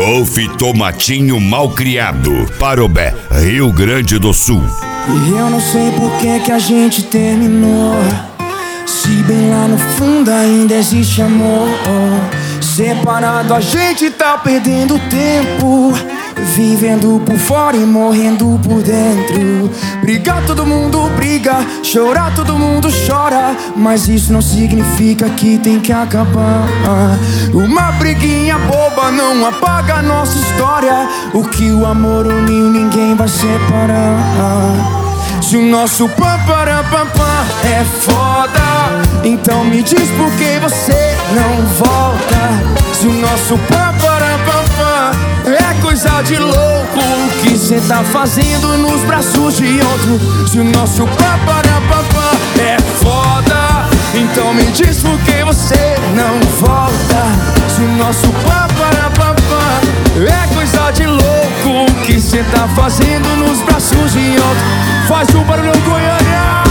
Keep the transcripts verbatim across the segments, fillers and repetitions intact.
Golf Tomatinho Malcriado, Parobé, Rio Grande do Sul. E eu não sei por que que a gente terminou, se bem lá no fundo ainda existe amor. Separado a gente tá perdendo tempo, vivendo por fora e morrendo por dentro. Brigar todo mundo briga, chorar todo mundo chora, mas isso não significa que tem que acabar. Uma briguinha boba não apaga a nossa história. O que o amor uniu ninguém vai separar. Se o nosso paparapapá é foda, então me diz por que você não volta. Se o nosso paparapapá é coisa de louco, o que cê tá fazendo nos braços de outro? Se o nosso paparapapá é foda, então me diz por que você não volta. Se o nosso paparapapá é coisa de louco, o que cê tá fazendo nos braços de outro? Faz um barulhão, Goiânia!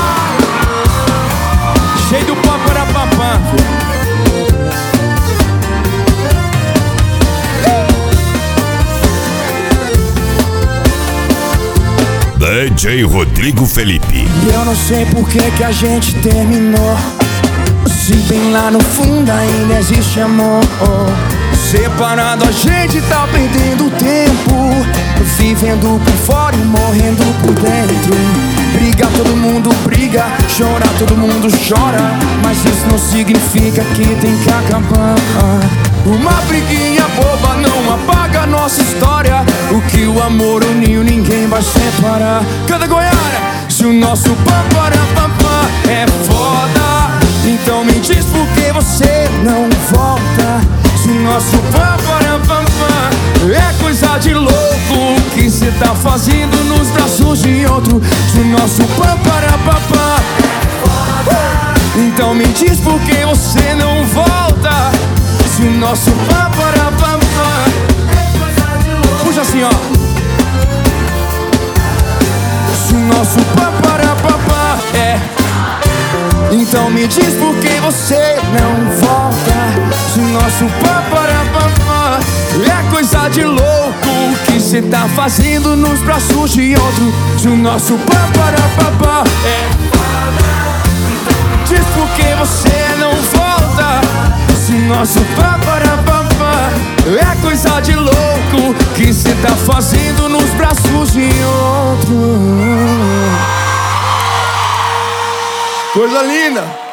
Cheio do paparapapá. D J Rodrigo Felipe. E eu não sei por que que a gente terminou, se bem lá no fundo ainda existe amor. Separado a gente tá perdendo tempo, vivendo por fora e morrendo por dentro. Brigar todo mundo briga, chorar todo mundo chora, mas isso não significa que tem que acabar. Uma briguinha boba não apaga a nossa história. O que o amor uniu ninguém vai separar. Canta, Goiânia! Se o nosso paparapapá é foda, então me diz por que você não volta. Se o nosso paparapapá é coisa de louco, o que cê tá fazendo nos braços de outro? Se o nosso paparapapá é foda, então me diz por que você não volta. Se o nosso paparapapá é coisa de louco, puxa assim, ó. Se o nosso paparapapá é, então me diz por que você não volta. Se o nosso paparapapá é coisa de louco, o que cê tá fazendo nos braços de outro? Se o nosso paparapapá é foda, então diz por que você não volta. Se o nosso paparapapá é coisa de louco, o que cê tá fazendo nos braços de outro? Coisa linda!